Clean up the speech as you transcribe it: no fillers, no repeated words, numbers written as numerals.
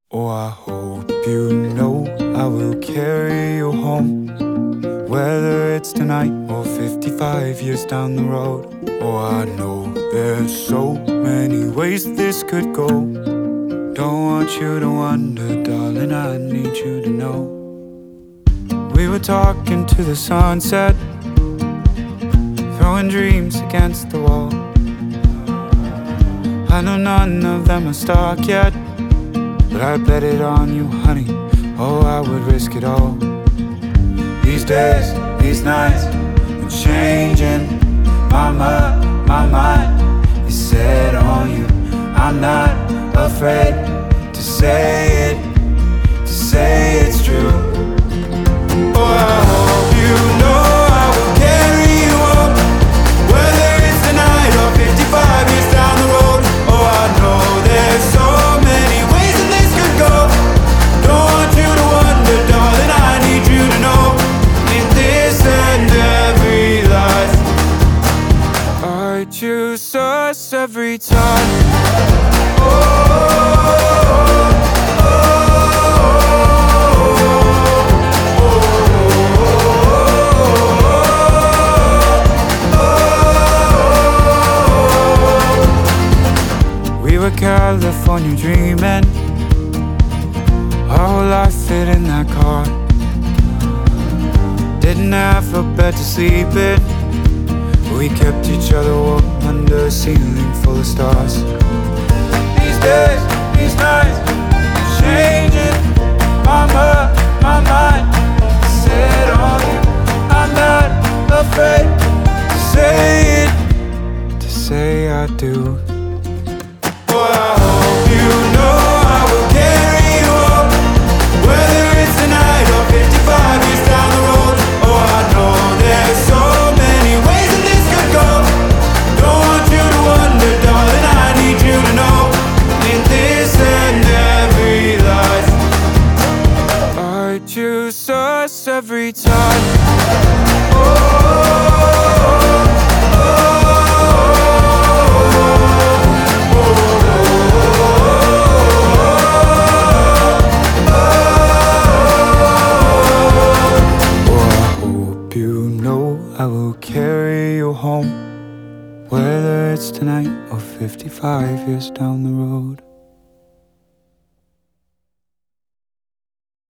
Oh, I hope you know I will carry you home, whether it's tonight or 55 years down the road. Oh, I know there's so many ways this could go. Don't want you to wonder, darling, I need you to know. We were talking to the sunset, throwing dreams against the wall. I know none of them are stuck yet, but I bet it on you, honey. Oh, I would risk it all. These days, these nights, I'm changing my mind is set on you. I'm not afraid to say it's true. Oh, I hope you know I will carry you home, whether it's tonight or 55 years down the road. Oh, I know there's so many ways that this could go. Don't want you to wonder, darling, I need you to know. In this and every life, I choose us every time. We were California dreaming, our whole life fit in that car. Didn't have a bed to sleep in, but we kept each other warm under a ceiling full of stars. These days, these nights, changing my mind set on you. I'm not afraid to say I do. Oh, I hope you know I will carry you home, whether it's tonight or 55 years down the road. Oh, I know there's so many ways that this could go. Don't want you to wonder, darling, I need you to know. In this and every life, I choose us every time. I will carry you home, whether it's tonight or 55 years down the road.